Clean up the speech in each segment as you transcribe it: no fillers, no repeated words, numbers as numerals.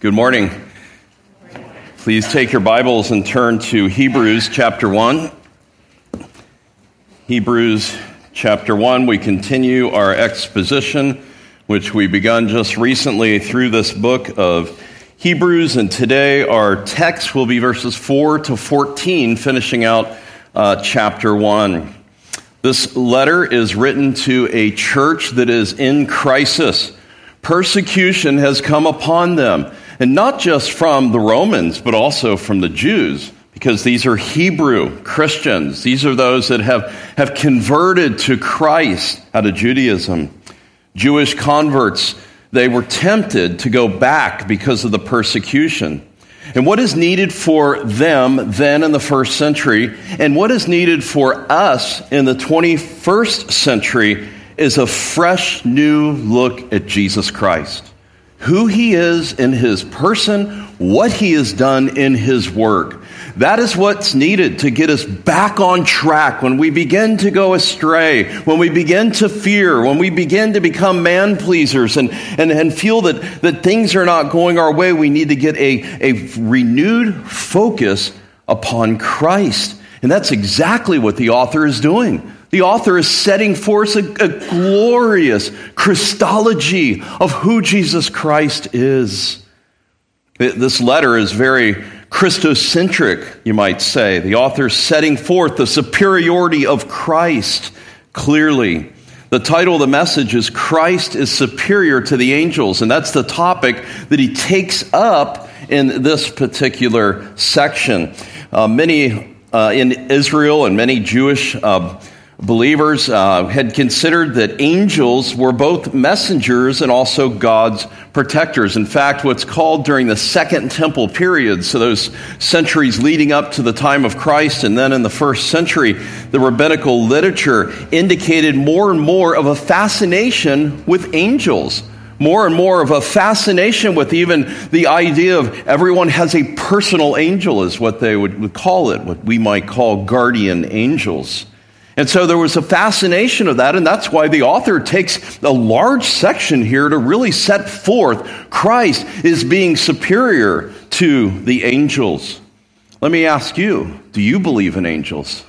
Good morning. Please take your Bibles and turn to Hebrews chapter 1. Hebrews chapter 1, we continue our exposition, which we begun just recently through this book of Hebrews, and today our text will be verses 4 to 14, finishing out chapter 1. This letter is written to a church that is in crisis. Persecution has come upon them. And not just from the Romans, but also from the Jews, because these are Hebrew Christians. These are those that have converted to Christ out of Judaism. Jewish converts, they were tempted to go back because of the persecution. And what is needed for them then in the first century, and what is needed for us in the 21st century, is a fresh new look at Jesus Christ. Who he is in his person, what he has done in his work. That is what's needed to get us back on track when we begin to go astray, when we begin to fear, when we begin to become man-pleasers and feel that things are not going our way. We need to get a renewed focus upon Christ. And that's exactly what the author is doing. The author is setting forth a glorious Christology of who Jesus Christ is. This letter is very Christocentric, you might say. The author is setting forth the superiority of Christ clearly. The title of the message is Christ is Superior to the Angels, and that's the topic that he takes up in this particular section. Many in Israel and many Jewish believers had considered that angels were both messengers and also God's protectors. In fact, what's called during the Second Temple period, so those centuries leading up to the time of Christ, and then in the first century, the rabbinical literature indicated more and more of a fascination with angels. More and more of a fascination with even the idea of everyone has a personal angel is what they would call it, what we might call guardian angels. And so there was a fascination of that, and that's why the author takes a large section here to really set forth Christ is being superior to the angels. Let me ask you, do you believe in angels?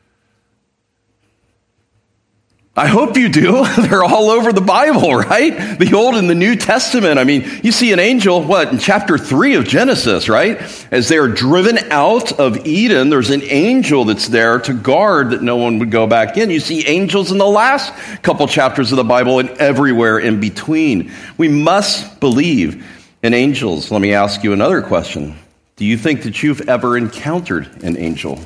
I hope you do. They're all over the Bible, right? The Old and the New Testament. I mean, you see an angel, in chapter 3 of Genesis, right? As they are driven out of Eden, there's an angel that's there to guard that no one would go back in. You see angels in the last couple chapters of the Bible and everywhere in between. We must believe in angels. Let me ask you another question. Do you think that you've ever encountered an angel?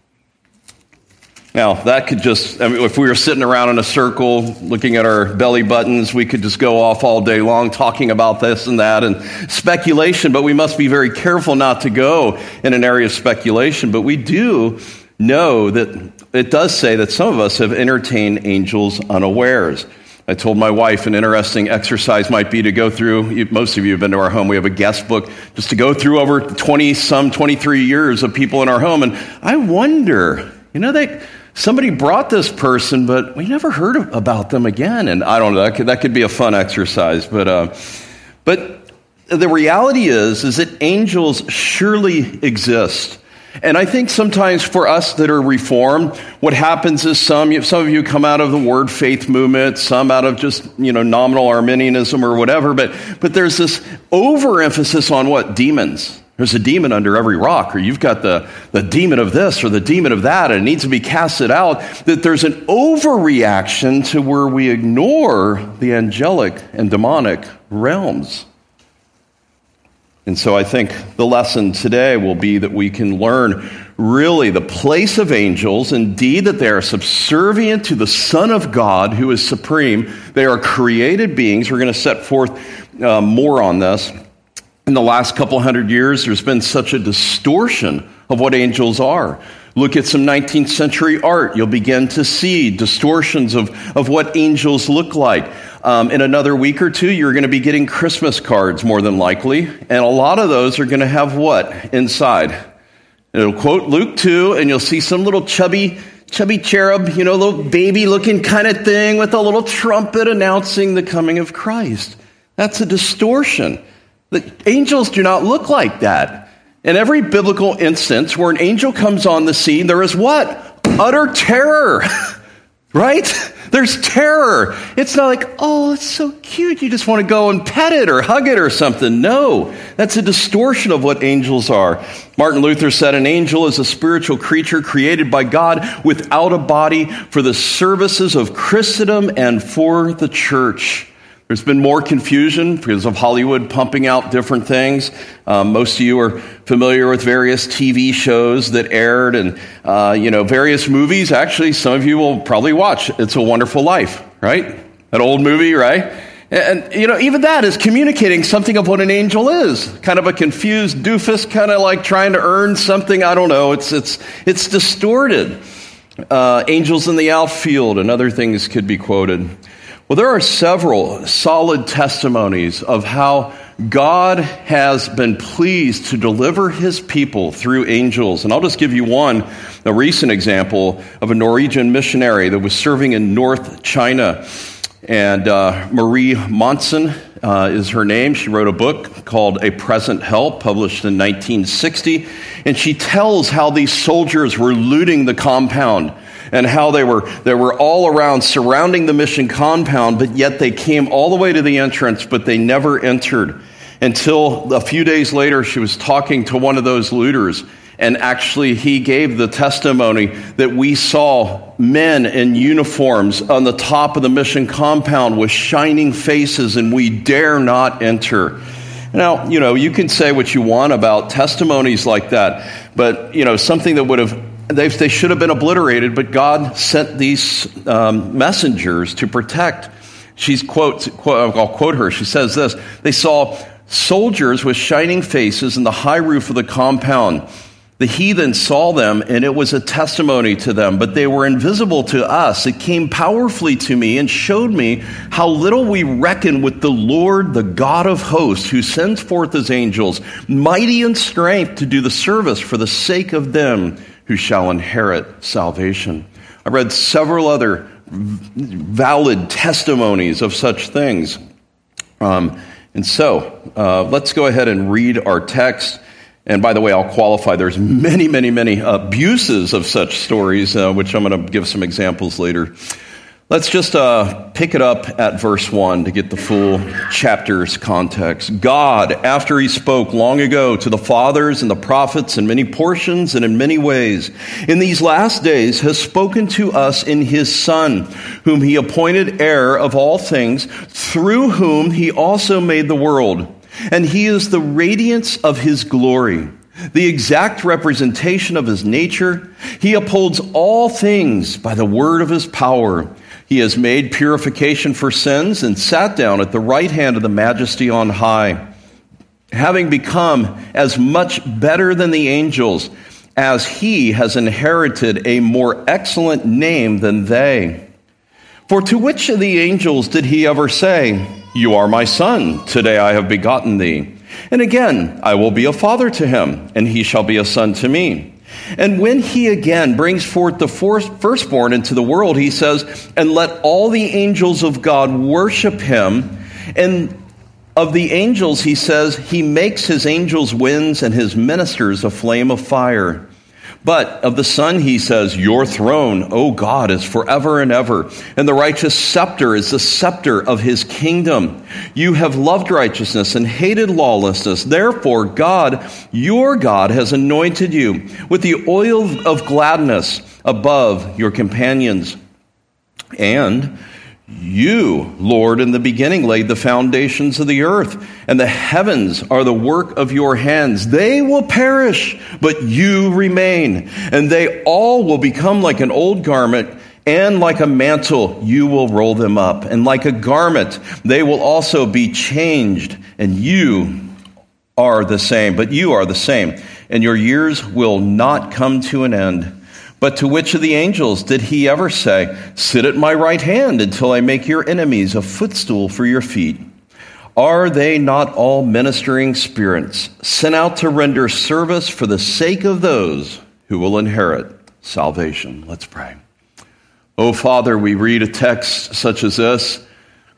Now, that could if we were sitting around in a circle looking at our belly buttons, we could just go off all day long talking about this and that and speculation, but we must be very careful not to go in an area of speculation. But we do know that it does say that some of us have entertained angels unawares. I told my wife an interesting exercise might be to go through, most of you have been to our home, we have a guest book, just to go through over 23 years of people in our home. And I wonder, somebody brought this person, but we never heard about them again. And I don't know, that could be a fun exercise. But the reality is that angels surely exist. And I think sometimes for us that are Reformed, what happens is some of you come out of the Word Faith movement, some out of just, nominal Arminianism or whatever. But there's this overemphasis on what? Demons. There's a demon under every rock, or you've got the demon of this or the demon of that, and it needs to be casted out. That there's an overreaction to where we ignore the angelic and demonic realms. And so I think the lesson today will be that we can learn really the place of angels, indeed that they are subservient to the Son of God who is supreme. They are created beings. We're going to set forth more on this. In the last couple hundred years, there's been such a distortion of what angels are. Look at some 19th century art. You'll begin to see distortions of what angels look like. In another week or two, you're going to be getting Christmas cards, more than likely. And a lot of those are going to have what inside? It'll quote Luke 2, and you'll see some little chubby cherub, little baby-looking kind of thing with a little trumpet announcing the coming of Christ. That's a distortion. The angels do not look like that. In every biblical instance where an angel comes on the scene, there is what? Utter terror, right? There's terror. It's not like, oh, it's so cute. You just want to go and pet it or hug it or something. No, that's a distortion of what angels are. Martin Luther said, an angel is a spiritual creature created by God without a body for the services of Christendom and for the church. There's been more confusion because of Hollywood pumping out different things. Most of you are familiar with various TV shows that aired and, various movies. Actually, some of you will probably watch It's a Wonderful Life, right? That old movie, right? And even that is communicating something of what an angel is. Kind of a confused doofus, kind of like trying to earn something. I don't know. It's distorted. Angels in the outfield and other things could be quoted. Well, there are several solid testimonies of how God has been pleased to deliver his people through angels. And I'll just give you a recent example of a Norwegian missionary that was serving in North China. And Marie Monson is her name. She wrote a book called A Present Help, published in 1960. And she tells how these soldiers were looting the compound and how they were all around surrounding the mission compound, but yet they came all the way to the entrance, but they never entered. Until a few days later, she was talking to one of those looters, and actually he gave the testimony that we saw men in uniforms on the top of the mission compound with shining faces, and we dare not enter. Now, you can say what you want about testimonies like that, but, something that would have they should have been obliterated, but God sent these messengers to protect. I'll quote her. She says this, they saw soldiers with shining faces in the high roof of the compound. The heathen saw them, and it was a testimony to them, but they were invisible to us. It came powerfully to me and showed me how little we reckon with the Lord, the God of hosts, who sends forth his angels, mighty in strength to do the service for the sake of them who shall inherit salvation. I read several other valid testimonies of such things. So let's go ahead and read our text. And by the way, I'll qualify, there's many, many, many abuses of such stories, which I'm going to give some examples later. Let's just pick it up at verse 1 to get the full chapter's context. God, after he spoke long ago to the fathers and the prophets in many portions and in many ways, in these last days has spoken to us in his Son, whom he appointed heir of all things, through whom he also made the world. And he is the radiance of his glory, the exact representation of his nature. He upholds all things by the word of his power. He has made purification for sins and sat down at the right hand of the Majesty on high, having become as much better than the angels, as he has inherited a more excellent name than they. For to which of the angels did he ever say, "You are my son, today I have begotten thee"? And again, "I will be a father to him, and he shall be a son to me"? And when he again brings forth the firstborn into the world, he says, "And let all the angels of God worship him." And of the angels, he says, "He makes his angels winds and his ministers a flame of fire." But of the Son, he says, "Your throne, O God, is forever and ever, and the righteous scepter is the scepter of his kingdom. You have loved righteousness and hated lawlessness. Therefore, God, your God, has anointed you with the oil of gladness above your companions. And you, Lord, in the beginning laid the foundations of the earth, and the heavens are the work of your hands. They will perish, but you remain, and they all will become like an old garment, and like a mantle you will roll them up, and like a garment they will also be changed, and you are the same, but you are the same, and your years will not come to an end. But to which of the angels did he ever say, "Sit at my right hand until I make your enemies a footstool for your feet"? Are they not all ministering spirits sent out to render service for the sake of those who will inherit salvation? Let's pray. Oh, Father, we read a text such as this,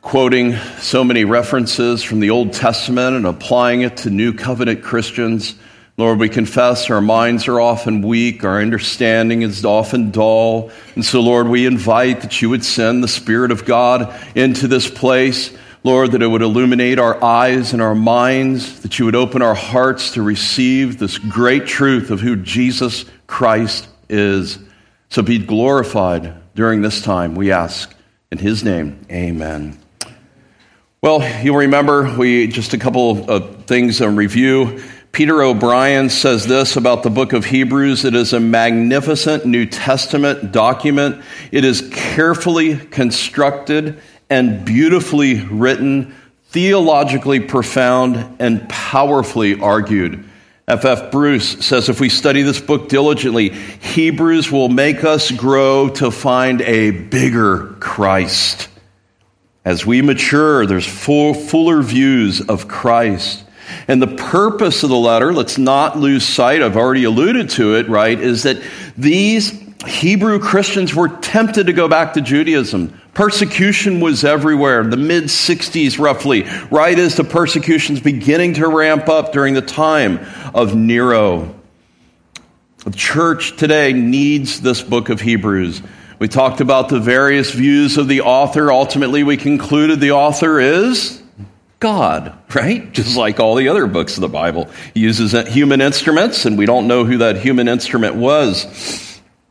quoting so many references from the Old Testament and applying it to New Covenant Christians. Lord, we confess our minds are often weak, our understanding is often dull. And so, Lord, we invite that you would send the Spirit of God into this place. Lord, that it would illuminate our eyes and our minds, that you would open our hearts to receive this great truth of who Jesus Christ is. So be glorified during this time, we ask. In his name, amen. Well, you'll remember, just a couple of things in review. Peter O'Brien says this about the book of Hebrews: it is a magnificent New Testament document. It is carefully constructed and beautifully written, theologically profound, and powerfully argued. F.F. Bruce says, if we study this book diligently, Hebrews will make us grow to find a bigger Christ. As we mature, there's fuller views of Christ. And the purpose of the letter, let's not lose sight, I've already alluded to it, right, is that these Hebrew Christians were tempted to go back to Judaism. Persecution was everywhere, the mid-60s roughly, right as the persecution's beginning to ramp up during the time of Nero. The church today needs this book of Hebrews. We talked about the various views of the author. Ultimately, we concluded the author is God, right? Just like all the other books of the Bible. He uses human instruments, and we don't know who that human instrument was.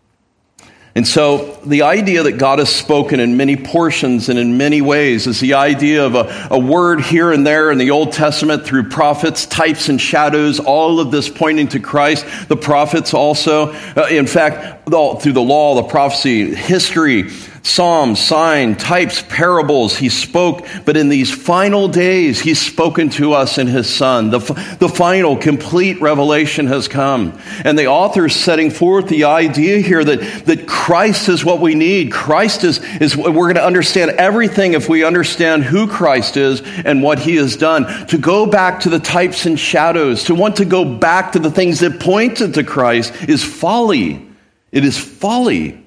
And so the idea that God has spoken in many portions and in many ways is the idea of a word here and there in the Old Testament through prophets, types and shadows, all of this pointing to Christ. The prophets also, in fact, through the law, the prophecy, history, Psalms, sign, types, parables, he spoke. But in these final days, he's spoken to us in his Son. The final, complete revelation has come. And the author is setting forth the idea here that Christ is what we need. Christ is we're going to understand everything if we understand who Christ is and what he has done. To go back to the types and shadows, to want to go back to the things that pointed to Christ is folly. It is folly.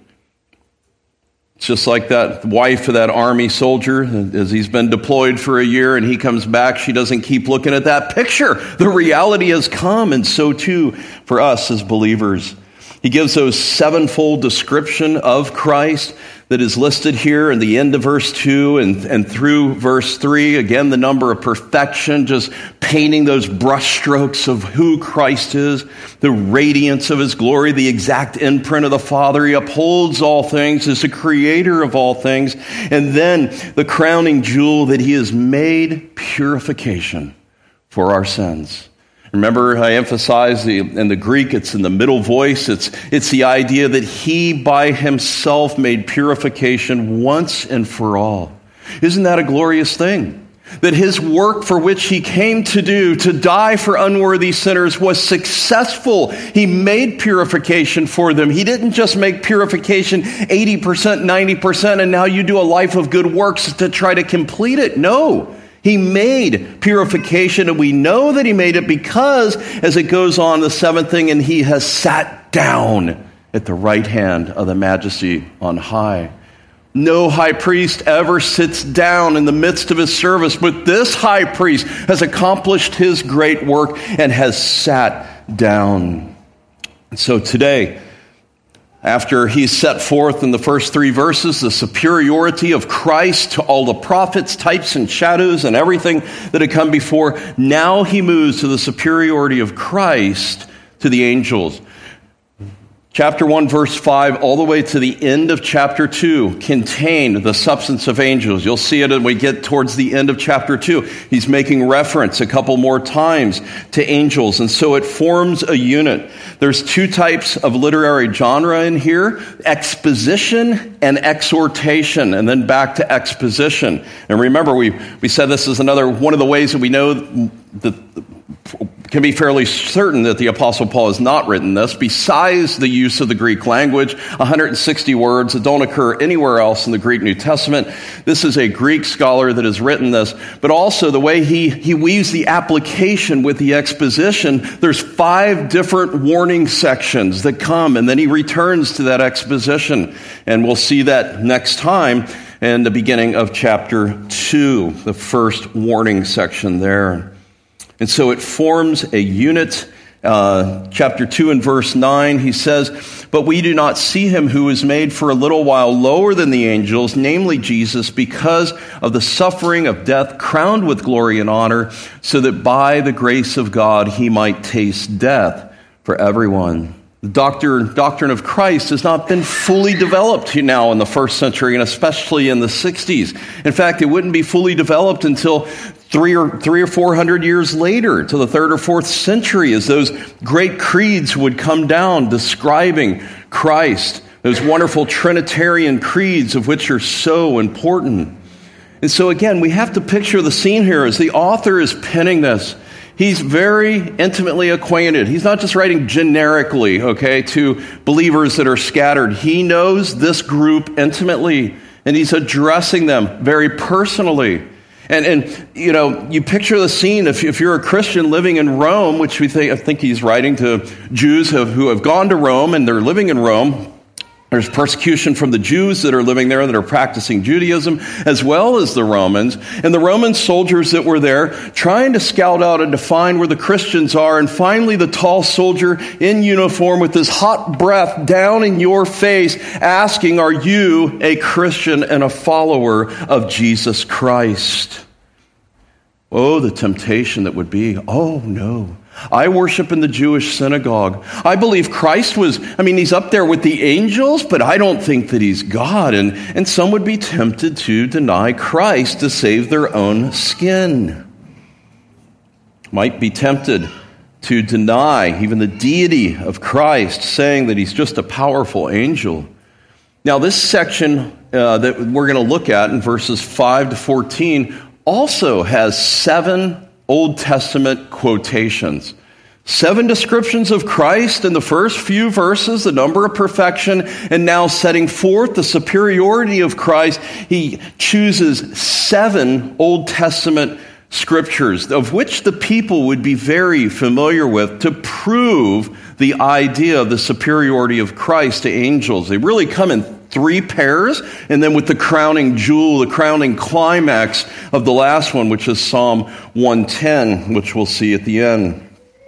It's just like that wife of that army soldier, as he's been deployed for a year and he comes back, she doesn't keep looking at that picture. The reality has come, and so too for us as believers. He gives those sevenfold description of Christ that is listed here in the end of verse 2 and through verse 3. Again, the number of perfection, just painting those brushstrokes of who Christ is, the radiance of his glory, the exact imprint of the Father. He upholds all things, is the creator of all things. And then the crowning jewel that he has made purification for our sins. Remember, I emphasized in the Greek, it's in the middle voice. It's the idea that he by himself made purification once and for all. Isn't that a glorious thing? That his work for which he came to do, to die for unworthy sinners, was successful. He made purification for them. He didn't just make purification 80%, 90%, and now you do a life of good works to try to complete it. No. He made purification, and we know that he made it because, as it goes on, the seventh thing, and he has sat down at the right hand of the Majesty on high. No high priest ever sits down in the midst of his service, but this high priest has accomplished his great work and has sat down. And so today, after he's set forth in the first three verses the superiority of Christ to all the prophets, types and shadows and everything that had come before, now he moves to the superiority of Christ to the angels. Chapter 1, verse 5, all the way to the end of chapter 2, contain the substance of angels. You'll see it when we get towards the end of chapter 2. He's making reference a couple more times to angels, and so it forms a unit. There's two types of literary genre in here, exposition and exhortation, and then back to exposition. And remember, we said this is another one of the ways that we know that can be fairly certain that the Apostle Paul has not written this, besides the use of the Greek language, 160 words that don't occur anywhere else in the Greek New Testament. This is a Greek scholar that has written this, but also the way he weaves the application with the exposition. There's 5 different warning sections that come, and then he returns to that exposition, and we'll see that next time in the beginning of chapter 2, the first warning section there. And so it forms a unit. Chapter 2 and verse 9, he says, "But we do not see him who was made for a little while lower than the angels, namely Jesus, because of the suffering of death, crowned with glory and honor, so that by the grace of God he might taste death for everyone." The doctrine of Christ has not been fully developed now in the first century, and especially in the 60s. In fact, it wouldn't be fully developed until three or 400 years later, to the 3rd or 4th century, as those great creeds would come down describing Christ, those wonderful Trinitarian creeds of which are so important. And so again, we have to picture the scene here as the author is penning this. He's very intimately acquainted. He's not just writing generically, to believers that are scattered. He knows this group intimately, and he's addressing them very personally. And you picture the scene if you're a Christian living in Rome, which I think he's writing to Jews who have gone to Rome and they're living in Rome. There's persecution from the Jews that are living there that are practicing Judaism, as well as the Romans. And the Roman soldiers that were there trying to scout out and to find where the Christians are. And finally, the tall soldier in uniform with his hot breath down in your face asking, "Are you a Christian and a follower of Jesus Christ?" Oh, the temptation that would be, "Oh, no. I worship in the Jewish synagogue. I believe Christ he's up there with the angels, but I don't think that he's God." And some would be tempted to deny Christ to save their own skin. Might be tempted to deny even the deity of Christ, saying that he's just a powerful angel. Now, this section that we're going to look at in verses 5 to 14 also has 7 Old Testament quotations. 7 descriptions of Christ in the first few verses, the number of perfection, and now setting forth the superiority of Christ, he chooses 7 Old Testament scriptures, of which the people would be very familiar with, to prove the idea of the superiority of Christ to angels. They really come in 3 pairs, and then with the crowning jewel, the crowning climax of the last one, which is Psalm 110, which we'll see at the end.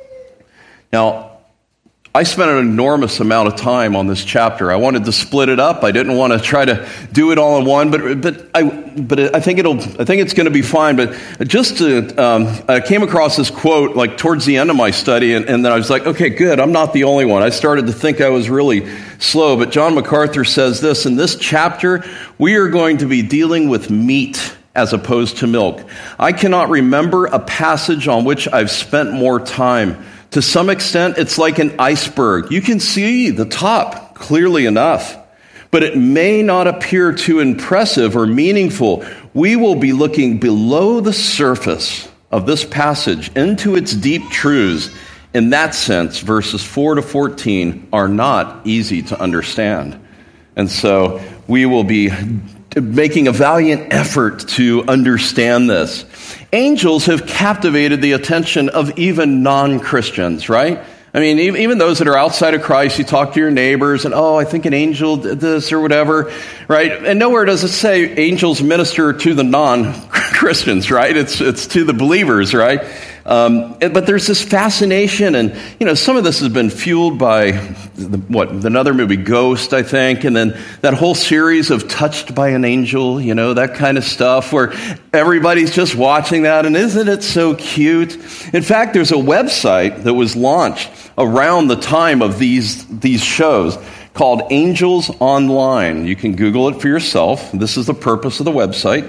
Now, I spent an enormous amount of time on this chapter. I wanted to split it up. I didn't want to try to do it all in one, but I think it's going to be fine. But just I came across this quote like towards the end of my study, and then I was like, okay, good. I'm not the only one. I started to think I was really slow. But John MacArthur says this: in this chapter, we are going to be dealing with meat as opposed to milk. I cannot remember a passage on which I've spent more time. To some extent, it's like an iceberg. You can see the top clearly enough, but it may not appear too impressive or meaningful. We will be looking below the surface of this passage into its deep truths. In that sense, verses 4 to 14 are not easy to understand. And so we will be making a valiant effort to understand this. Angels have captivated the attention of even non-Christians, right? I mean, even those that are outside of Christ, you talk to your neighbors and, I think an angel did this or whatever, right? And nowhere does it say angels minister to the non-Christians, right? It's to the believers, right? But there's this fascination, and some of this has been fueled by another movie, Ghost, I think, and then that whole series of Touched by an Angel, that kind of stuff, where everybody's just watching that, and isn't it so cute? In fact, there's a website that was launched around the time of these shows called Angels Online. You can Google it for yourself. This is the purpose of the website.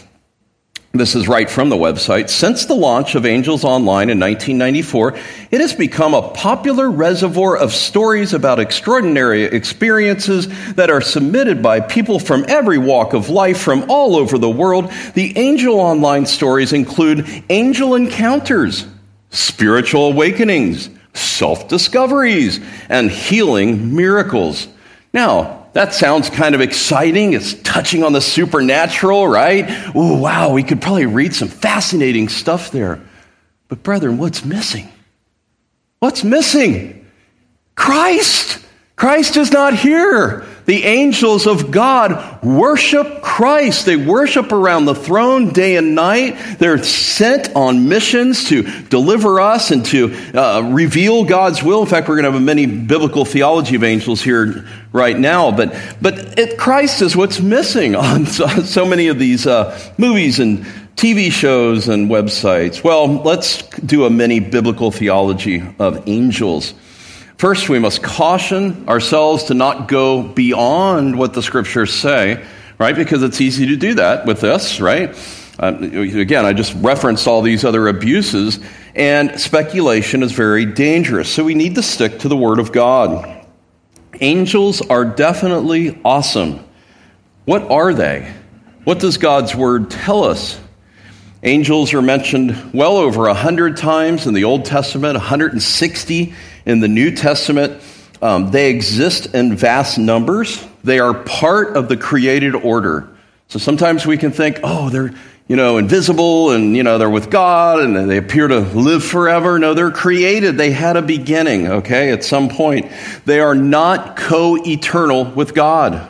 This is right from the website. Since the launch of Angels Online in 1994, it has become a popular reservoir of stories about extraordinary experiences that are submitted by people from every walk of life from all over the world. The Angel Online stories include angel encounters, spiritual awakenings, self-discoveries, and healing miracles. Now, that sounds kind of exciting. It's touching on the supernatural, right? Ooh, wow, we could probably read some fascinating stuff there. But brethren, what's missing? What's missing? Christ! Christ is not here. The angels of God worship Christ. They worship around the throne day and night. They're sent on missions to deliver us and to reveal God's will. In fact, we're going to have a mini biblical theology of angels here right now. But Christ is what's missing on so many of these movies and TV shows and websites. Well, let's do a mini biblical theology of angels. First, we must caution ourselves to not go beyond what the scriptures say, right? Because it's easy to do that with this, right? Again, I just referenced all these other abuses, and speculation is very dangerous. So we need to stick to the Word of God. Angels are definitely awesome. What are they? What does God's Word tell us? Angels are mentioned well over 100 times in the Old Testament, 160 in the New Testament. They exist in vast numbers. They are part of the created order. So sometimes we can think, oh, they're, invisible and, they're with God and they appear to live forever. No, they're created. They had a beginning, okay, at some point. They are not co-eternal with God.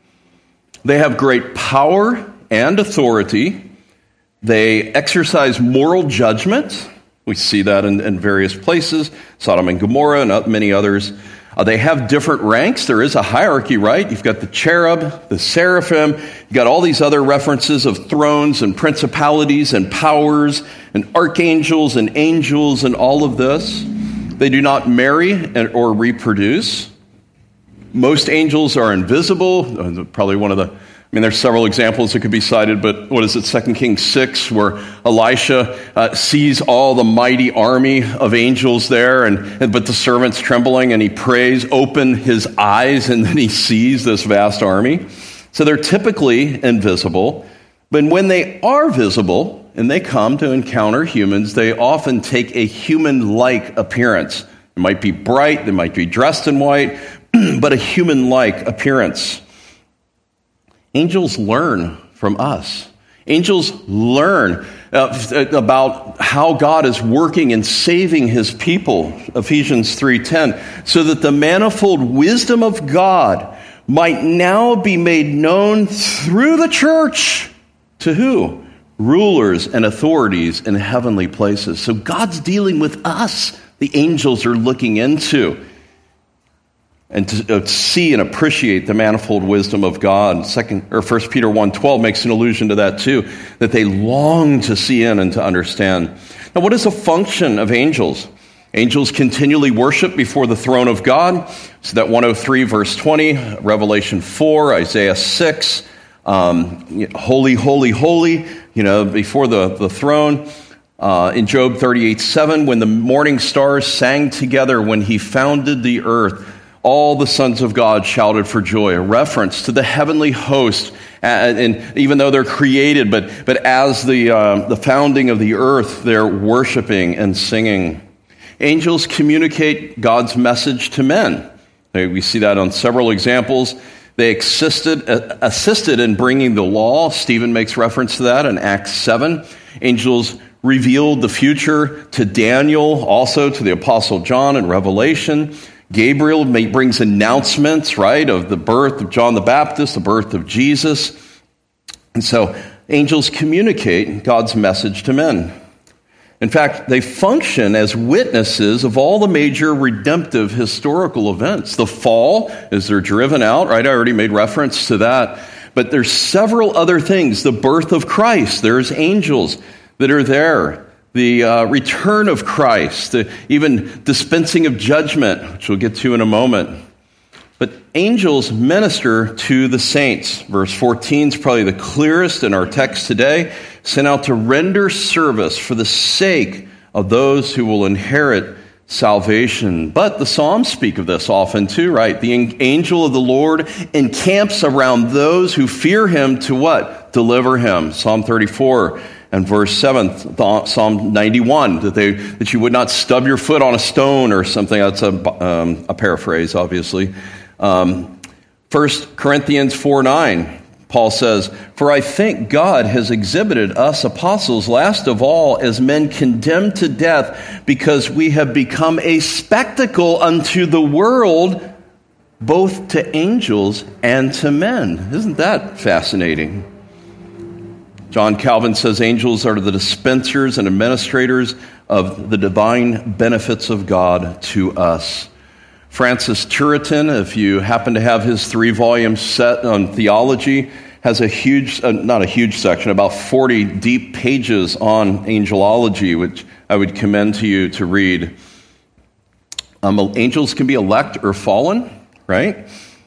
They have great power and authority. They exercise moral judgment. We see that in various places, Sodom and Gomorrah and many others. They have different ranks. There is a hierarchy, right? You've got the cherub, the seraphim. You've got all these other references of thrones and principalities and powers and archangels and angels and all of this. They do not marry or reproduce. Most angels are invisible. Probably there's several examples that could be cited, but what is it, 2 Kings 6, where Elisha sees all the mighty army of angels there, but the servant's trembling, and he prays, open his eyes, and then he sees this vast army. So they're typically invisible, but when they are visible, and they come to encounter humans, they often take a human-like appearance. It might be bright, they might be dressed in white, but a human-like appearance. Angels learn from us. Angels learn about how God is working and saving his people, Ephesians 3:10, so that the manifold wisdom of God might now be made known through the church. To who? Rulers and authorities in heavenly places. So God's dealing with us. The angels are looking into and to see and appreciate the manifold wisdom of God. 1 Peter 1:12 makes an allusion to that too, that they long to see in and to understand. Now, what is the function of angels? Angels continually worship before the throne of God. So that 103 verse 20, Revelation 4, Isaiah 6, holy, holy, holy, before the throne. In Job 38:7, when the morning stars sang together when he founded the earth, all the sons of God shouted for joy, a reference to the heavenly host. And even though they're created, but as the founding of the earth, they're worshiping and singing. Angels communicate God's message to men. We see that on several examples. They assisted in bringing the law. Stephen makes reference to that in Acts 7. Angels revealed the future to Daniel, also to the Apostle John in Revelation. Gabriel brings announcements, right, of the birth of John the Baptist, the birth of Jesus. And so angels communicate God's message to men. In fact, they function as witnesses of all the major redemptive historical events. The fall, as they're driven out, right? I already made reference to that. But there's several other things. The birth of Christ, there's angels that are there. The return of Christ, the even dispensing of judgment, which we'll get to in a moment. But angels minister to the saints. Verse 14 is probably the clearest in our text today. Sent out to render service for the sake of those who will inherit salvation. But the Psalms speak of this often too, right? The angel of the Lord encamps around those who fear him to what? Deliver him. Psalm 34. And verse 7, Psalm 91, that you would not stub your foot on a stone or something. That's a paraphrase, obviously. 1 Corinthians 4:9, Paul says, "For I think God has exhibited us apostles last of all as men condemned to death, because we have become a spectacle unto the world, both to angels and to men. Isn't that fascinating? John Calvin says angels are the dispensers and administrators of the divine benefits of God to us. Francis Turretin, if you happen to have his 3-volume set on theology, has a huge, not a huge section, about 40 deep pages on angelology, which I would commend to you to read. Angels can be elect or fallen, right?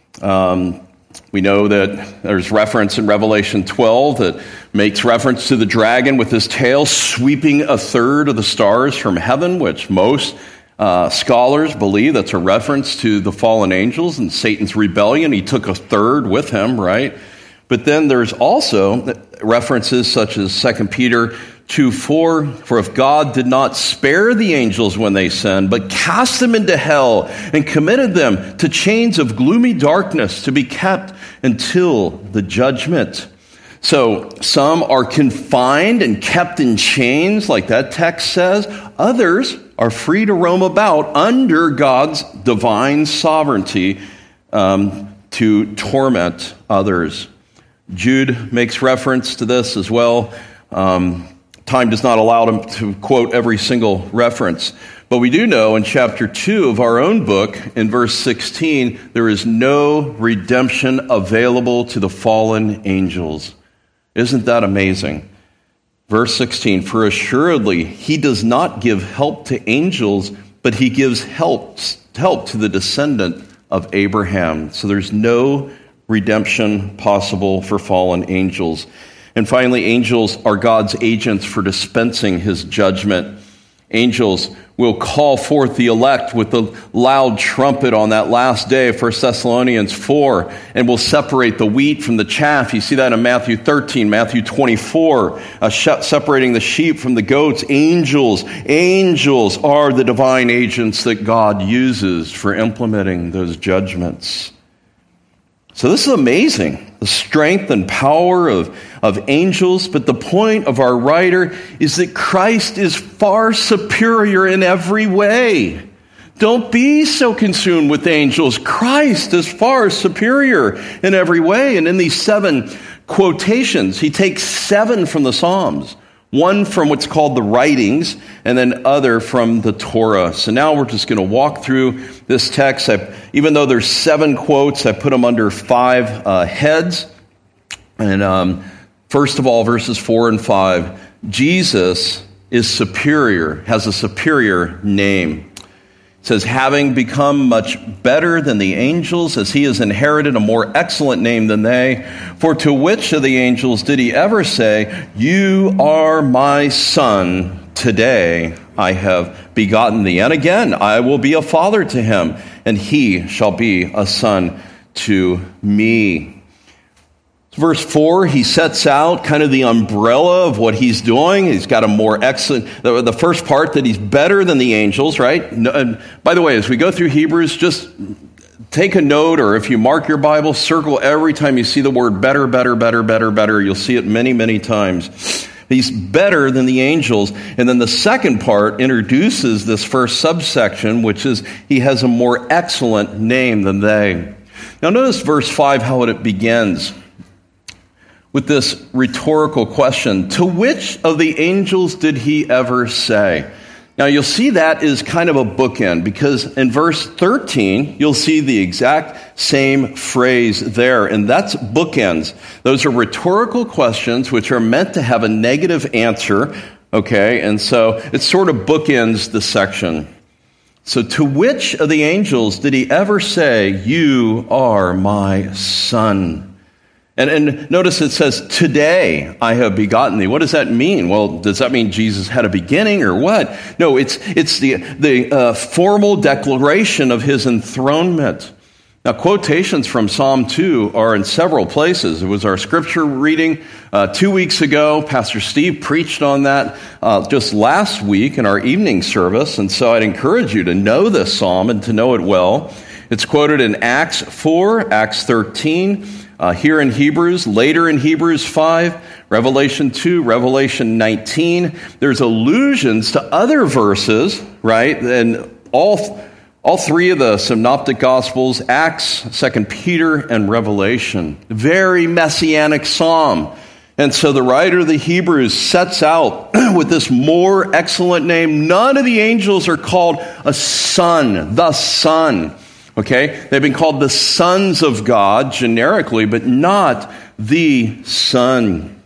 We know that there's reference in Revelation 12 that makes reference to the dragon with his tail sweeping a third of the stars from heaven, which most scholars believe that's a reference to the fallen angels and Satan's rebellion. He took a third with him, right? But then there's also references such as 2 Peter 2:4, for if God did not spare the angels when they sinned, but cast them into hell and committed them to chains of gloomy darkness to be kept until the judgment. So some are confined and kept in chains, like that text says. Others are free to roam about under God's divine sovereignty to torment others. Jude makes reference to this as well. Time does not allow him to quote every single reference. But we do know in chapter 2 of our own book, in verse 16, there is no redemption available to the fallen angels. Isn't that amazing? Verse 16, for assuredly he does not give help to angels, but he gives help to the descendant of Abraham. So there's no redemption possible for fallen angels. And finally, angels are God's agents for dispensing his judgment. Angels will call forth the elect with the loud trumpet on that last day, 1 Thessalonians 4, and will separate the wheat from the chaff. You see that in Matthew 13, Matthew 24, separating the sheep from the goats. Angels are the divine agents that God uses for implementing those judgments. So this is amazing, the strength and power of angels. But the point of our writer is that Christ is far superior in every way. Don't be so consumed with angels. Christ is far superior in every way. And in these 7 quotations, he takes 7 from the Psalms. 1 from what's called the writings, and then other from the Torah. So now we're just going to walk through this text. Even though there's 7 quotes, I put them under 5 heads. And first of all, verses 4 and 5, Jesus is superior, has a superior name. It says, having become much better than the angels, as he has inherited a more excellent name than they. For to which of the angels did he ever say, you are my son, today I have begotten thee. And again, I will be a father to him, and he shall be a son to me. Verse 4, he sets out kind of the umbrella of what he's doing. He's got a more excellent, the first part that he's better than the angels, right? And by the way, as we go through Hebrews, just take a note, or if you mark your Bible, circle every time you see the word better, better, better, better, better. You'll see it many, many times. He's better than the angels. And then the second part introduces this first subsection, which is he has a more excellent name than they. Now notice verse 5, how it begins with this rhetorical question. To which of the angels did he ever say? Now you'll see that is kind of a bookend, because in verse 13, you'll see the exact same phrase there, and that's bookends. Those are rhetorical questions which are meant to have a negative answer, okay? And so it sort of bookends the section. So to which of the angels did he ever say, you are my son? And notice it says, today I have begotten thee. What does that mean? Well, does that mean Jesus had a beginning or what? No, it's the formal declaration of his enthronement. Now, quotations from Psalm 2 are in several places. It was our scripture reading 2 weeks ago. Pastor Steve preached on that just last week in our evening service. And so I'd encourage you to know this psalm and to know it well. It's quoted in Acts 4, Acts 13, here in Hebrews, later in Hebrews 5, Revelation 2, Revelation 19. There's allusions to other verses, right? And all All three of the synoptic gospels, Acts, 2 Peter, and Revelation. Very messianic psalm. And so the writer of the Hebrews sets out with this more excellent name. None of the angels are called a son, the Son. Okay? They've been called the sons of God generically, but not the Son.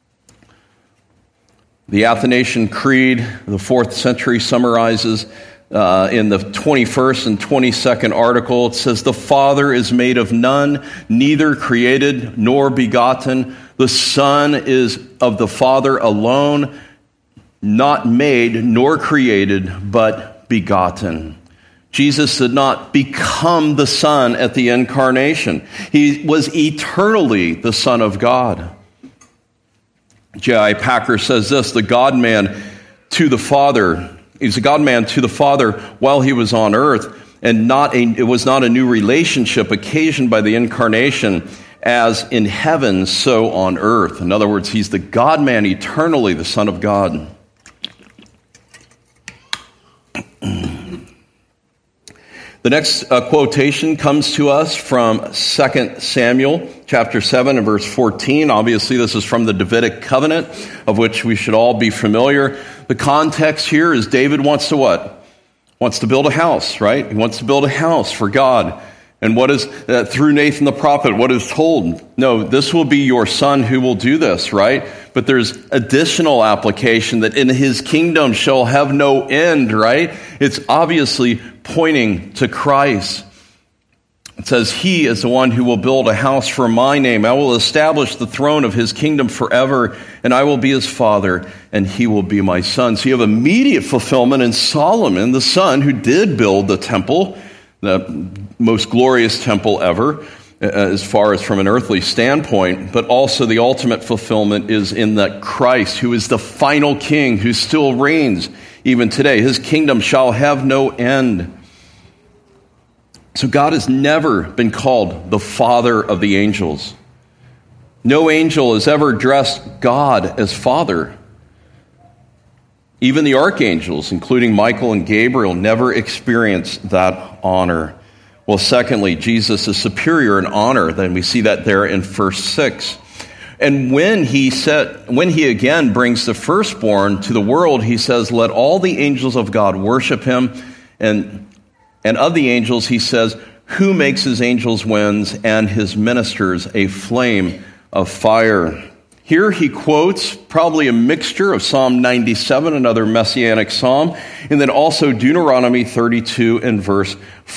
The Athanasian Creed, the 4th century, summarizes in the 21st and 22nd article, it says, "The Father is made of none, neither created nor begotten. The Son is of the Father alone, not made nor created, but begotten." Jesus did not become the Son at the incarnation. He was eternally the Son of God. J.I. Packer says this, the God-man to the Father, he's a God-man to the Father while he was on earth, and it was not a new relationship occasioned by the incarnation, as in heaven, so on earth. In other words, he's the God-man eternally, the Son of God. The next quotation comes to us from 2 Samuel chapter 7 and verse 14. Obviously, this is from the Davidic covenant, of which we should all be familiar. The context here is David wants to what? Wants to build a house, right? He wants to build a house for God. And what is, through Nathan the prophet, what is told? No, this will be your son who will do this, right? But there's additional application that in his kingdom shall have no end, right? It's obviously pointing to Christ. It says, "He is the one who will build a house for my name. I will establish the throne of his kingdom forever, and I will be his father, and he will be my son." So you have immediate fulfillment in Solomon, the son who did build the temple, the most glorious temple ever, as far as from an earthly standpoint, but also the ultimate fulfillment is in that Christ, who is the final king, who still reigns even today. His kingdom shall have no end. So God has never been called the Father of the angels. No angel has ever addressed God as Father. Even the archangels, including Michael and Gabriel, never experienced that honor. Well, secondly, Jesus is superior in honor. Then we see that there in verse 6. And when he again brings the firstborn to the world, he says, "Let all the angels of God worship him." And of the angels, he says, "Who makes his angels winds and his ministers a flame of fire?" Here he quotes probably a mixture of Psalm 97, another messianic psalm, and then also Deuteronomy 32 and verse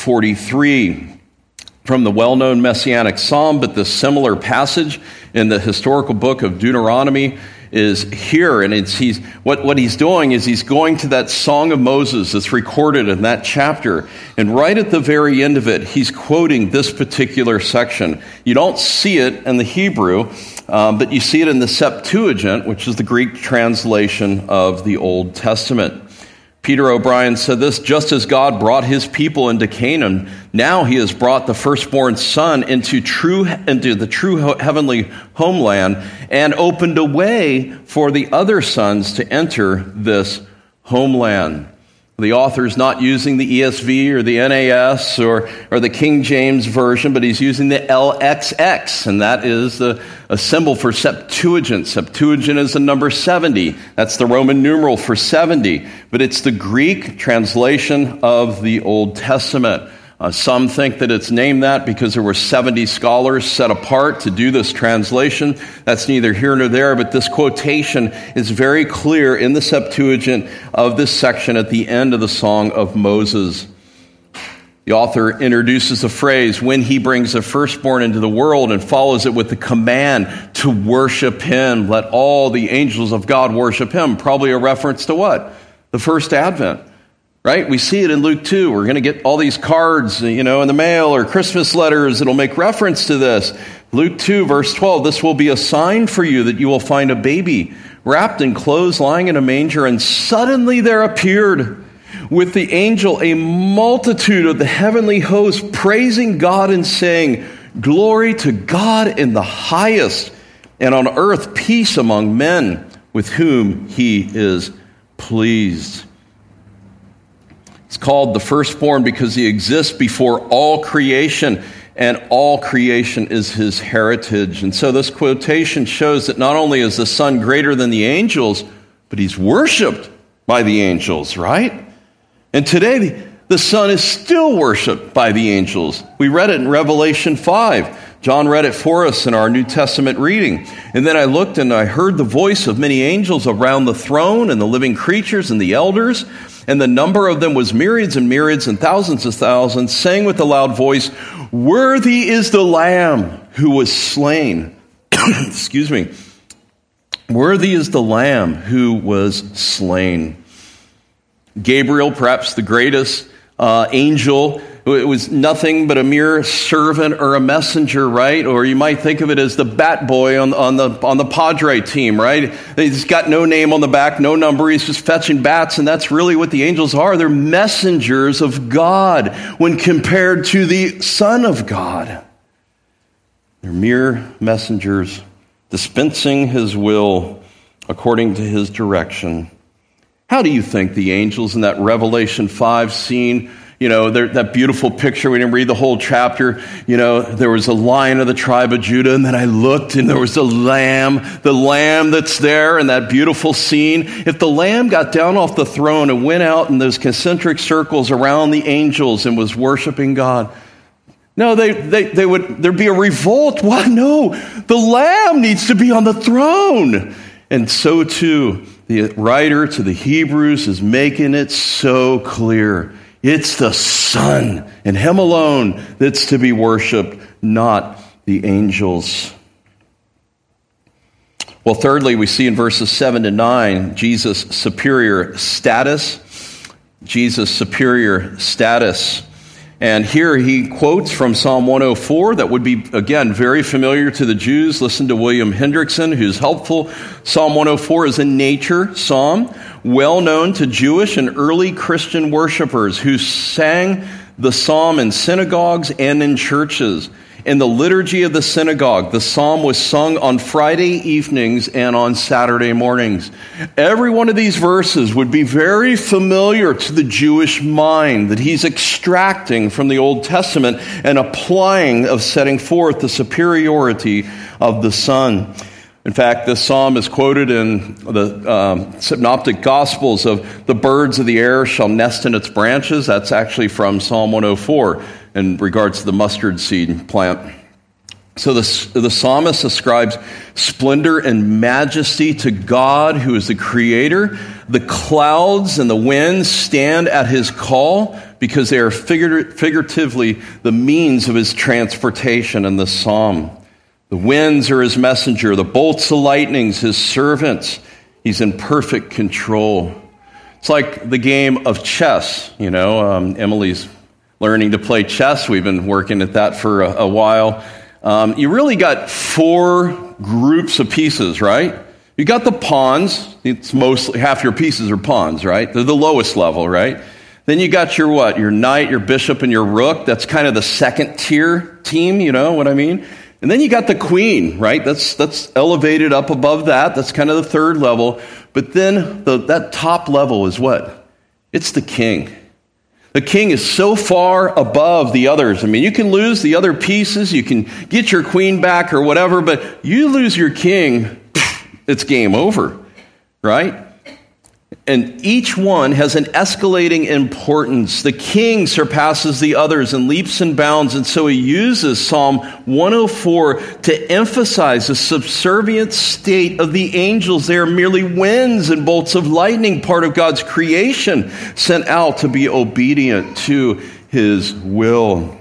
43. From the well-known messianic psalm, but the similar passage in the historical book of Deuteronomy is here. And what he's doing is he's going to that Song of Moses that's recorded in that chapter. And right at the very end of it, he's quoting this particular section. You don't see it in the Hebrew, but you see it in the Septuagint, which is the Greek translation of the Old Testament. Peter O'Brien said this, "Just as God brought his people into Canaan, now he has brought the firstborn son into the true heavenly homeland and opened a way for the other sons to enter this homeland." The author is not using the ESV or the NAS or the King James Version, but he's using the LXX, and that is a symbol for Septuagint. Septuagint is the number 70. That's the Roman numeral for 70, but it's the Greek translation of the Old Testament. Some think that it's named that because there were 70 scholars set apart to do this translation. That's neither here nor there, but this quotation is very clear in the Septuagint of this section at the end of the Song of Moses. The author introduces the phrase, "when he brings the firstborn into the world," and follows it with the command to worship him. Let all the angels of God worship him. Probably a reference to what? The first advent. Right? We see it in Luke 2. We're going to get all these cards, in the mail or Christmas letters that'll make reference to this. Luke 2, verse 12, "This will be a sign for you that you will find a baby wrapped in clothes lying in a manger. And suddenly there appeared with the angel a multitude of the heavenly host praising God and saying, 'Glory to God in the highest, and on earth peace among men with whom he is pleased.'" It's called the firstborn because he exists before all creation, and all creation is his heritage. And so this quotation shows that not only is the Son greater than the angels, but he's worshiped by the angels, right? And today, the Son is still worshiped by the angels. We read it in Revelation 5. John read it for us in our New Testament reading. And then I looked and I heard the voice of many angels around the throne and the living creatures and the elders. And the number of them was myriads and myriads and thousands of thousands, saying with a loud voice, "Worthy is the Lamb who was slain." Excuse me. Worthy is the Lamb who was slain. Gabriel, perhaps the greatest angel, it was nothing but a mere servant or a messenger, right? Or you might think of it as the bat boy on the Padre team, right? He's got no name on the back, no number. He's just fetching bats, and that's really what the angels are. They're messengers of God when compared to the Son of God. They're mere messengers dispensing his will according to his direction. How do you think the angels in that Revelation 5 scene, that beautiful picture, we didn't read the whole chapter, there was a lion of the tribe of Judah, and then I looked and there was the lamb that's there in that beautiful scene. If the lamb got down off the throne and went out in those concentric circles around the angels and was worshiping God, no, there'd be a revolt. Why? No, the Lamb needs to be on the throne. And so too, the writer to the Hebrews is making it so clear. It's the Son and him alone that's to be worshiped, not the angels. Well, thirdly, we see in verses 7 to 9, Jesus' superior status. Jesus' superior status. And here he quotes from Psalm 104 that would be, again, very familiar to the Jews. Listen to William Hendrickson, who's helpful. Psalm 104 is a nature psalm, well known to Jewish and early Christian worshipers who sang the psalm in synagogues and in churches. In the liturgy of the synagogue, the psalm was sung on Friday evenings and on Saturday mornings. Every one of these verses would be very familiar to the Jewish mind that he's extracting from the Old Testament and applying of setting forth the superiority of the Son. In fact, this psalm is quoted in the synoptic gospels of the birds of the air shall nest in its branches. That's actually from Psalm 104 in regards to the mustard seed plant. So the psalmist ascribes splendor and majesty to God, who is the creator. The clouds and the winds stand at his call because they are figuratively the means of his transportation in the psalm. The winds are his messenger, the bolts of lightnings his servants. He's in perfect control. It's like the game of chess. Emily's learning to play chess. We've been working at that for a while. You really got 4 groups of pieces, right? You got the pawns. It's mostly half your pieces are pawns, right? They're the lowest level, right? Then you got your what? Your knight, your bishop, and your rook. That's kind of the second tier team, you know what I mean? And then you got the queen, right? That's elevated up above that. That's kind of the third level. But then that top level is what? It's the king. The king is so far above the others. I mean, you can lose the other pieces, you can get your queen back or whatever, but you lose your king, it's game over, right? And each one has an escalating importance. The king surpasses the others and leaps and bounds, and so he uses Psalm 104 to emphasize the subservient state of the angels. They are merely winds and bolts of lightning, part of God's creation, sent out to be obedient to his will.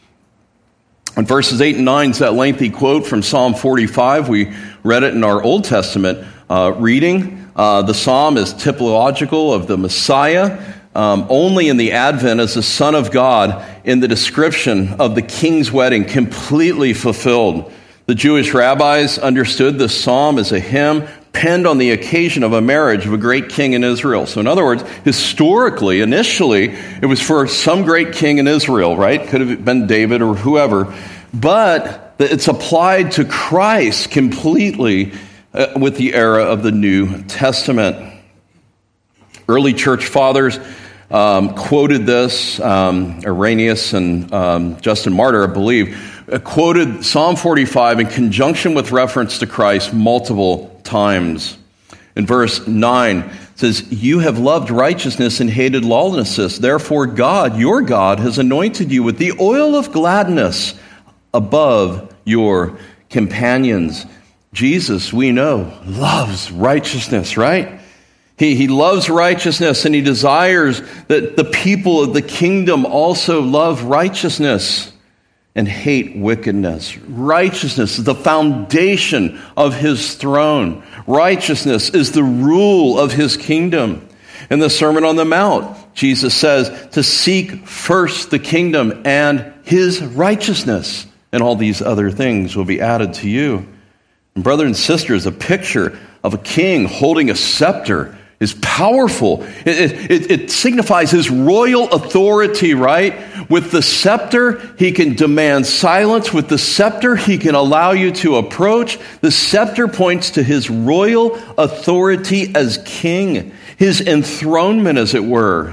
In verses 8 and 9 is that lengthy quote from Psalm 45. We read it in our Old Testament reading. The psalm is typological of the Messiah. Only in the Advent is the Son of God in the description of the king's wedding completely fulfilled. The Jewish rabbis understood this psalm as a hymn penned on the occasion of a marriage of a great king in Israel. So in other words, historically, initially, it was for some great king in Israel, right? Could have been David or whoever. But it's applied to Christ completely with the era of the New Testament. Early church fathers quoted this, Irenaeus and Justin Martyr, I believe, quoted Psalm 45 in conjunction with reference to Christ multiple times. In verse 9, it says, "You have loved righteousness and hated lawlessness. Therefore God, your God, has anointed you with the oil of gladness above your companions." Jesus, we know, loves righteousness, right? He loves righteousness, and he desires that the people of the kingdom also love righteousness and hate wickedness. Righteousness is the foundation of his throne. Righteousness is the rule of his kingdom. In the Sermon on the Mount, Jesus says to seek first the kingdom and his righteousness, and all these other things will be added to you. And brothers and sisters, a picture of a king holding a scepter is powerful. It signifies his royal authority, right? With the scepter, he can demand silence. With the scepter, he can allow you to approach. The scepter points to his royal authority as king, his enthronement, as it were.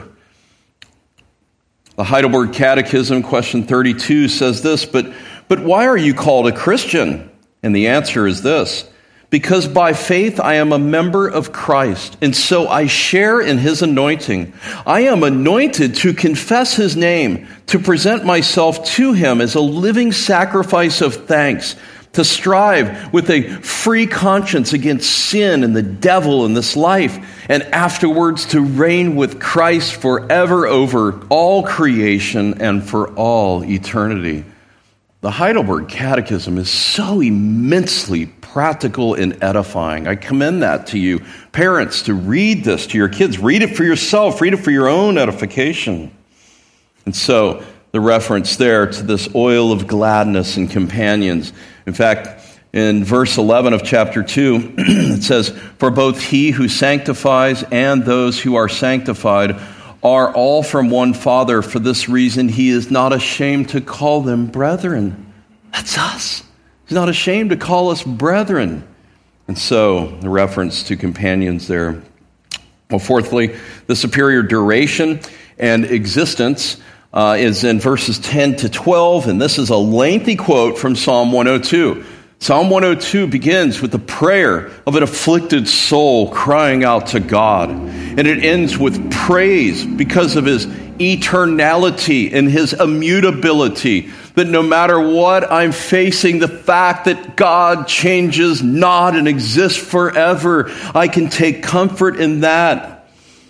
The Heidelberg Catechism, question 32, says this, but why are you called a Christian? And the answer is this: because by faith I am a member of Christ, and so I share in his anointing. I am anointed to confess his name, to present myself to him as a living sacrifice of thanks, to strive with a free conscience against sin and the devil in this life, and afterwards to reign with Christ forever over all creation and for all eternity. The Heidelberg Catechism is so immensely practical and edifying. I commend that to you, parents, to read this to your kids. Read it for yourself. Read it for your own edification. And so the reference there to this oil of gladness and companions. In fact, in verse 11 of chapter 2, it says, "For both he who sanctifies and those who are sanctified are all from one Father. For this reason, he is not ashamed to call them brethren." That's us. He's not ashamed to call us brethren. And so, the reference to companions there. Well, fourthly, the superior duration and existence is in verses 10 to 12, and this is a lengthy quote from Psalm 102. Psalm 102 begins with the prayer of an afflicted soul crying out to God. And it ends with praise because of his eternality and his immutability. That no matter what I'm facing, the fact that God changes not and exists forever, I can take comfort in that.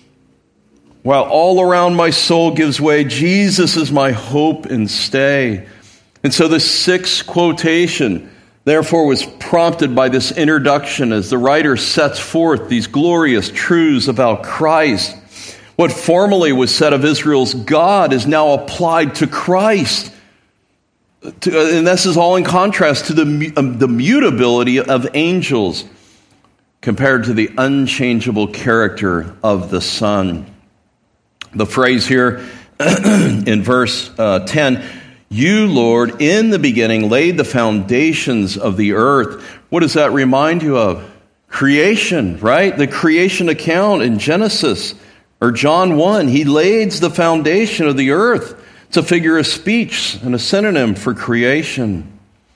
While all around my soul gives way, Jesus is my hope and stay. And so the sixth quotation therefore was prompted by this introduction as the writer sets forth these glorious truths about Christ. What formerly was said of Israel's God is now applied to Christ. And this is all in contrast to the mutability of angels compared to the unchangeable character of the Son. The phrase here in verse 10, "You, Lord, in the beginning laid the foundations of the earth." What does that remind you of? Creation, right? The creation account in Genesis or John 1. He lays the foundation of the earth. It's a figure of speech and a synonym for creation.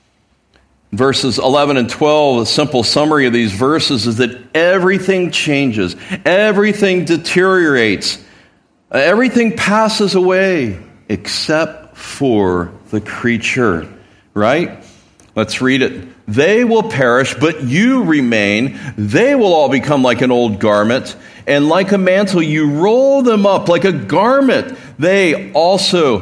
Verses 11 and 12, a simple summary of these verses is that everything changes, everything deteriorates, everything passes away except for the creature, right? Let's read it. "They will perish, but you remain. They will all become like an old garment, and like a mantle you roll them up like a garment. They will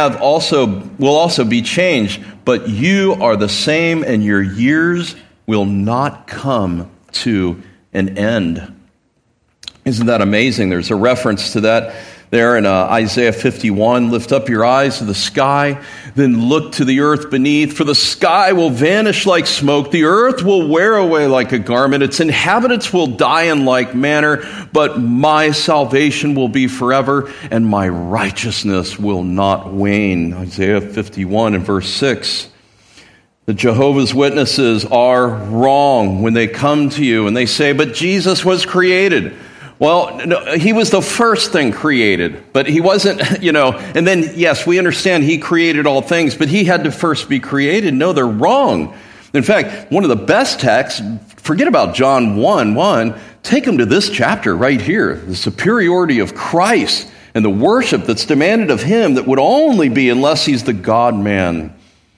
also be changed, but you are the same, and your years will not come to an end." Isn't that amazing? There's a reference to that there in Isaiah 51. "Lift up your eyes to the sky, then look to the earth beneath. For the sky will vanish like smoke. The earth will wear away like a garment. Its inhabitants will die in like manner. But my salvation will be forever, and my righteousness will not wane." Isaiah 51 and verse 6. The Jehovah's Witnesses are wrong when they come to you and they say, "But Jesus was created." Well, no, he was the first thing created, but he wasn't, and then, yes, we understand he created all things, but he had to first be created. No, they're wrong. In fact, one of the best texts, forget about John 1:1, take them to this chapter right here, the superiority of Christ and the worship that's demanded of him that would only be unless he's the God-man.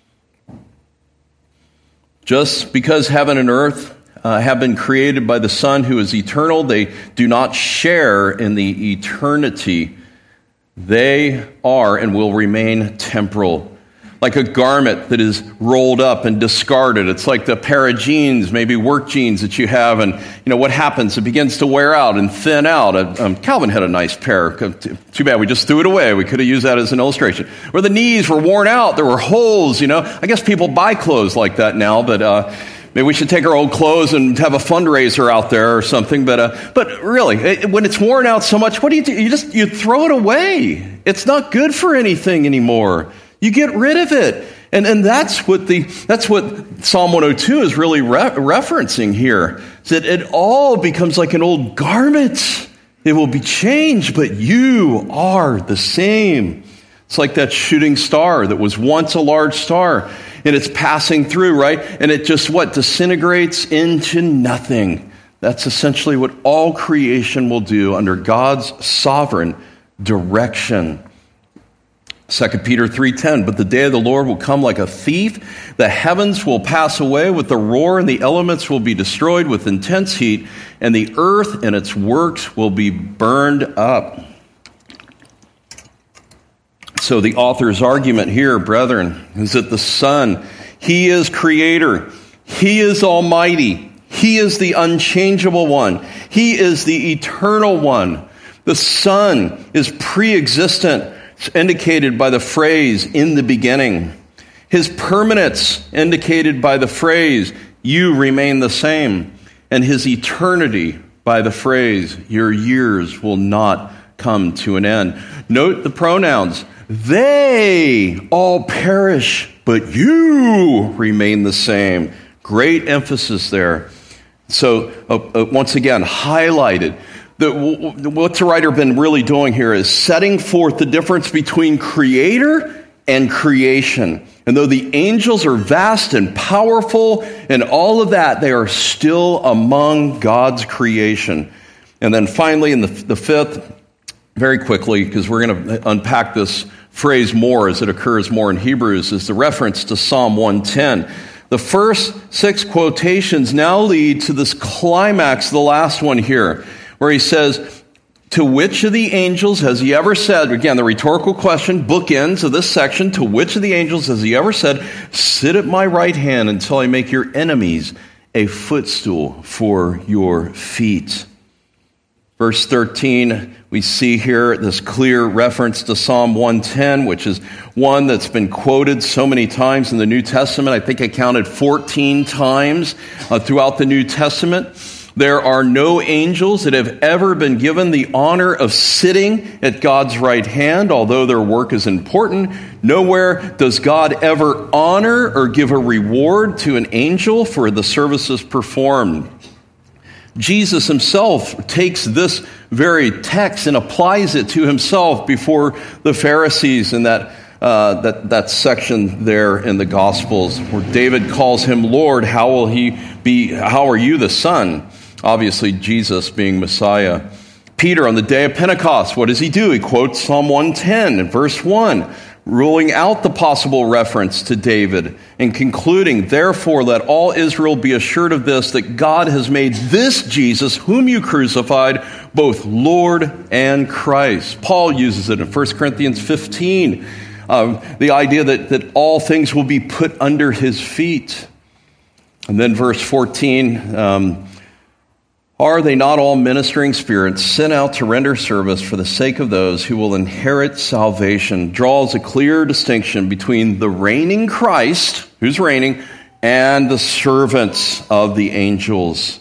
Just because heaven and earth have been created by the Son who is eternal, they do not share in the eternity. They are and will remain temporal. Like a garment that is rolled up and discarded. It's like the pair of jeans, maybe work jeans that you have, and what happens? It begins to wear out and thin out. Calvin had a nice pair. Too bad we just threw it away. We could have used that as an illustration. Where the knees were worn out, there were holes. I guess people buy clothes like that now, but maybe we should take our old clothes and have a fundraiser out there or something. But really, when it's worn out so much, what do? You throw it away. It's not good for anything anymore. You get rid of it. And that's what Psalm 102 is really referencing here. Is that it all becomes like an old garment. It will be changed, but you are the same. It's like that shooting star that was once a large star, and it's passing through, right? And it just disintegrates into nothing. That's essentially what all creation will do under God's sovereign direction. 2 Peter 3:10, but the day of the Lord will come like a thief. The heavens will pass away with a roar, and the elements will be destroyed with intense heat, and the earth and its works will be burned up. So the author's argument here, brethren, is that the Son, he is creator. He is almighty. He is the unchangeable one. He is the eternal one. The Son is pre-existent. It's indicated by the phrase, in the beginning. His permanence indicated by the phrase, you remain the same. And his eternity by the phrase, your years will not come to an end. Note the pronouns. They all perish, but you remain the same. Great emphasis there. So, once again, highlighted. What's the writer been really doing here is setting forth the difference between creator and creation. And though the angels are vast and powerful and all of that, they are still among God's creation. And then finally, in the fifth, very quickly, because we're going to unpack this phrase more as it occurs more in Hebrews, is the reference to Psalm 110. The first 6 quotations now lead to this climax, the last one here, where he says, to which of the angels has he ever said, again, the rhetorical question, bookends of this section, to which of the angels has he ever said, sit at my right hand until I make your enemies a footstool for your feet? Verse 13, we see here this clear reference to Psalm 110, which is one that's been quoted so many times in the New Testament. I think I counted 14 times throughout the New Testament. There are no angels that have ever been given the honor of sitting at God's right hand, although their work is important. Nowhere does God ever honor or give a reward to an angel for the services performed. Jesus himself takes this very text and applies it to himself before the Pharisees in that section there in the Gospels, where David calls him Lord. How are you the Son? Obviously, Jesus being Messiah. Peter, on the day of Pentecost, what does he do? He quotes Psalm 110 in verse 1, ruling out the possible reference to David and concluding, therefore, let all Israel be assured of this, that God has made this Jesus, whom you crucified, both Lord and Christ. Paul uses it in 1 Corinthians 15, the idea that all things will be put under his feet. And then verse 14, are they not all ministering spirits sent out to render service for the sake of those who will inherit salvation? Draws a clear distinction between the reigning Christ, who's reigning, and the servants of the angels.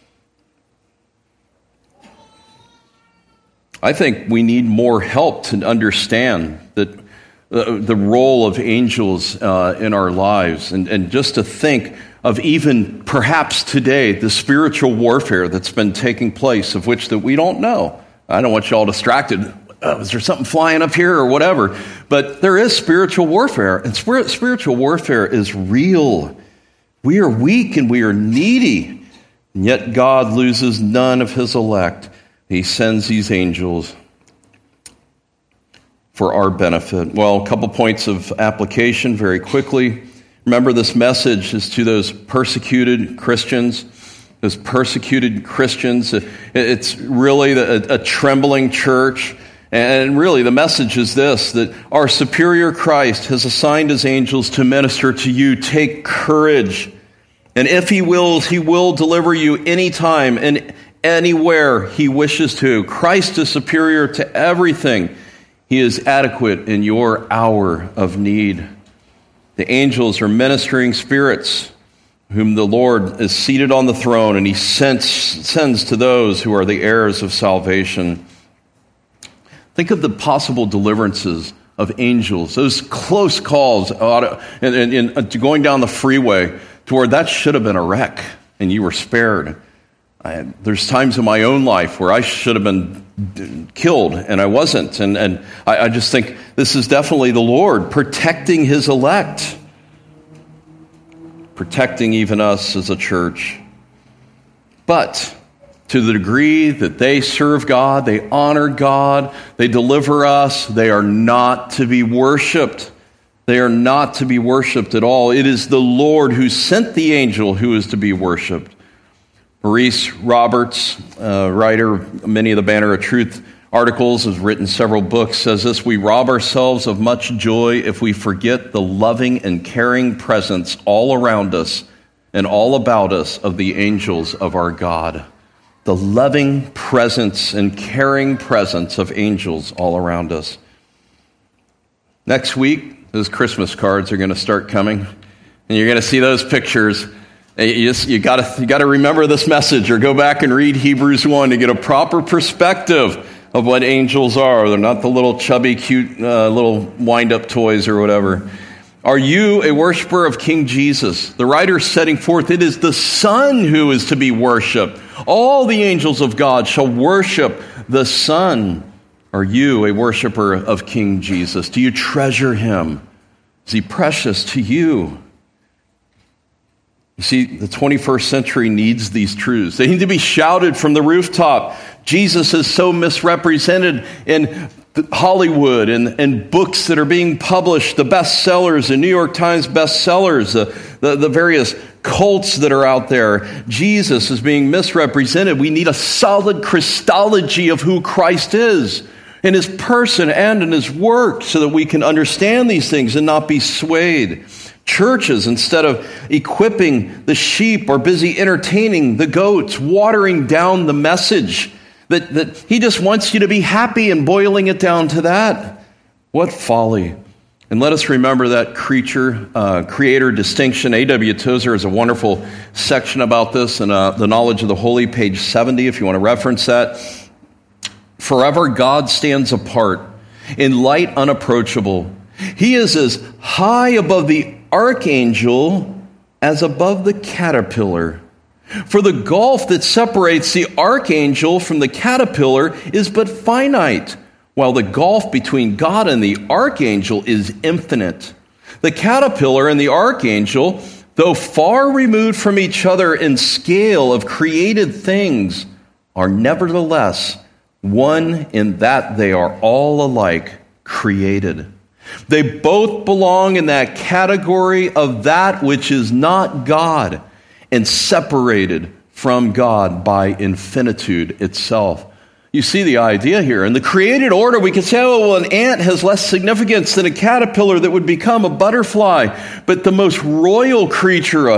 I think we need more help to understand that the role of angels in our lives, and just to think of even perhaps today the spiritual warfare that's been taking place, of which that we don't know. I don't want you all distracted. Is there something flying up here or whatever? But there is spiritual warfare, and spiritual warfare is real. We are weak and we are needy, and yet God loses none of his elect. He sends these angels for our benefit. Well, a couple points of application very quickly. Remember, this message is to those persecuted Christians. Those persecuted Christians. It's really a trembling church. And really, the message is this, that our superior Christ has assigned his angels to minister to you. Take courage. And if he wills, he will deliver you anytime and anywhere he wishes to. Christ is superior to everything. He is adequate in your hour of need. The angels are ministering spirits whom the Lord is seated on the throne, and he sends to those who are the heirs of salvation. Think of the possible deliverances of angels, those close calls and going down the freeway to where that should have been a wreck, and you were spared. There's times in my own life where I should have been killed, and I wasn't. And I just think this is definitely the Lord protecting his elect, protecting even us as a church. But to the degree that they serve God, they honor God, they deliver us, they are not to be worshiped. They are not to be worshiped at all. It is the Lord who sent the angel who is to be worshiped. Maurice Roberts, writer of many of the Banner of Truth articles, has written several books, says this: we rob ourselves of much joy if we forget the loving and caring presence all around us and all about us of the angels of our God. The loving presence and caring presence of angels all around us. Next week, those Christmas cards are going to start coming, and you're going to see those pictures. You got to remember this message, or go back and read Hebrews 1 to get a proper perspective of what angels are. They're not the little chubby, cute little wind-up toys or whatever. Are you a worshiper of King Jesus? The writer is setting forth, it is the Son who is to be worshipped. All the angels of God shall worship the Son. Are you a worshiper of King Jesus? Do you treasure him? Is he precious to you? You see, the 21st century needs these truths. They need to be shouted from the rooftop. Jesus is so misrepresented in Hollywood and books that are being published, the bestsellers, the New York Times bestsellers, the various cults that are out there. Jesus is being misrepresented. We need a solid Christology of who Christ is in his person and in his work, so that we can understand these things and not be swayed. Churches, instead of equipping the sheep, are busy entertaining the goats, watering down the message that he just wants you to be happy and boiling it down to that. What folly. And let us remember that creator distinction. A.W. Tozer has a wonderful section about this in The Knowledge of the Holy, page 70, if you want to reference that. Forever God stands apart, in light unapproachable. He is as high above the archangel as above the caterpillar. For the gulf that separates the archangel from the caterpillar is but finite, while the gulf between God and the archangel is infinite. The caterpillar and the archangel, though far removed from each other in scale of created things, are nevertheless one in that they are all alike created. They both belong in that category of that which is not God and separated from God by infinitude itself. You see the idea here. In the created order, we can say, oh, well, an ant has less significance than a caterpillar that would become a butterfly. But the most royal creature,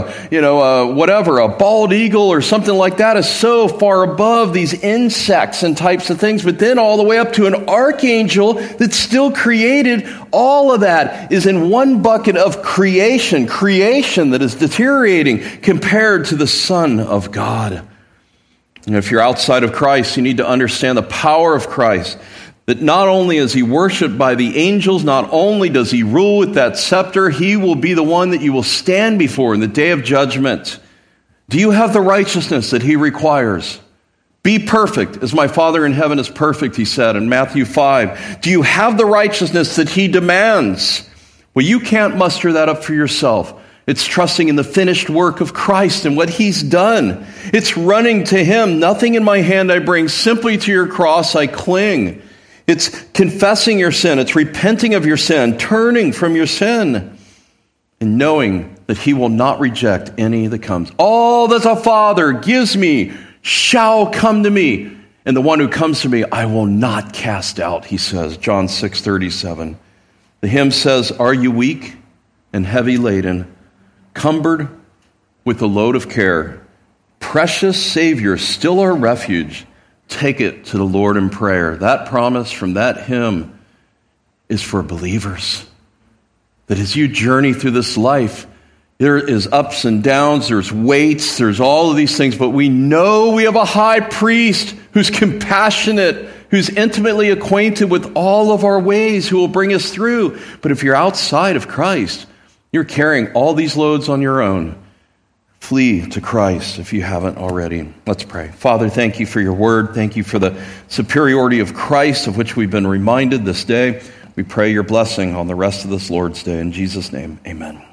a bald eagle or something like that, is so far above these insects and types of things. But then all the way up to an archangel that's still created, all of that is in one bucket of creation that is deteriorating compared to the Son of God. And if you're outside of Christ, you need to understand the power of Christ, that not only is he worshiped by the angels, not only does he rule with that scepter, he will be the one that you will stand before in the day of judgment. Do you have the righteousness that he requires? Be perfect as my Father in heaven is perfect, he said in Matthew 5. Do you have the righteousness that he demands? Well, you can't muster that up for yourself. It's trusting in the finished work of Christ and what he's done. It's running to him. Nothing in my hand I bring, simply to your cross I cling. It's confessing your sin. It's repenting of your sin, turning from your sin, and knowing that he will not reject any that comes. All that the Father gives me shall come to me, and the one who comes to me I will not cast out, he says, John 6:37. The hymn says, are you weak and heavy laden, cumbered with a load of care? Precious Savior, still our refuge, take it to the Lord in prayer. That promise from that hymn is for believers. That as you journey through this life, there is ups and downs, there's weights, there's all of these things, but we know we have a high priest who's compassionate, who's intimately acquainted with all of our ways, who will bring us through. But if you're outside of Christ, you're carrying all these loads on your own. Flee to Christ if you haven't already. Let's pray. Father, thank you for your word. Thank you for the superiority of Christ, of which we've been reminded this day. We pray your blessing on the rest of this Lord's Day. In Jesus' name, amen.